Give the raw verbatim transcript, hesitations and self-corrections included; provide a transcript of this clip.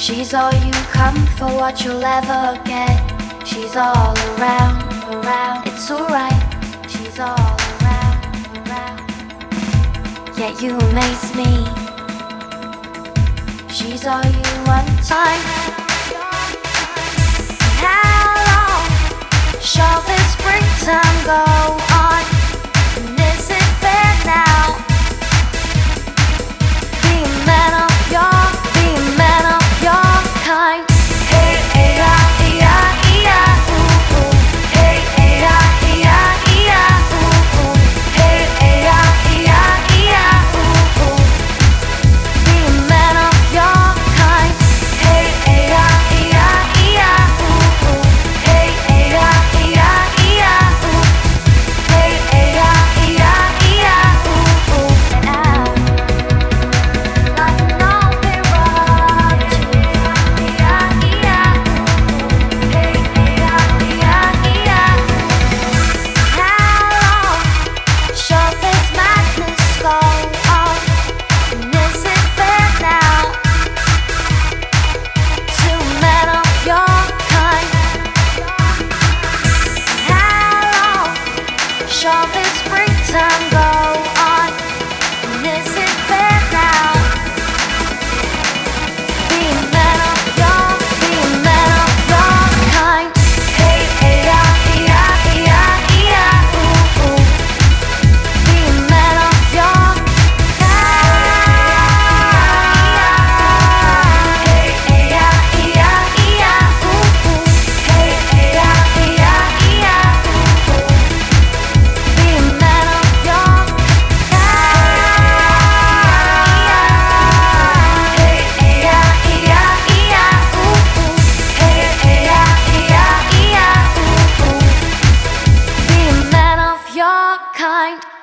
She's all you come for, what you'll ever get. She's all around, around, it's alright. She's all around, around. Yeah, you amaze me. She's all you want time. How long shall this springtime go on? And is it fair now? Be a man of your, be a man of your kind. Hey, hey, ah, yeah, yeah, ooh, ooh. Hey, hey, ah, yeah, yeah, ooh, ooh. Hey, hey, ah, yeah, yeah, ooh, ooh. Be a man of your kind. Hey, hey, ah, yeah, yeah, ooh, ooh. Hey, hey, ah, yeah, yeah, ooh. Hey, hey, ah, yeah, yeah, ooh, ooh. And I, like an old mirror, yeah, yeah, ooh, ooh. Hey, hey, ah, yeah, yeah. How long shall this madness go on? And is it fair now to a man of your kind? How long shall this springtime go on? And is it fair now? Be a man of your, be a man of your kind. Hey, hey, ah, yeah, yeah, yeah, ooh, ooh. Be a man of your kind. Hey, hey, ah, yeah, yeah, ooh, ooh. Hey, hey, ah, yeah, yeah, ooh, ooh. Be a man of your kind. Hey, hey, ah, yeah, yeah, ooh, ooh. Hey, hey, ah, yeah, yeah, ooh, ooh. Be a man of your kind.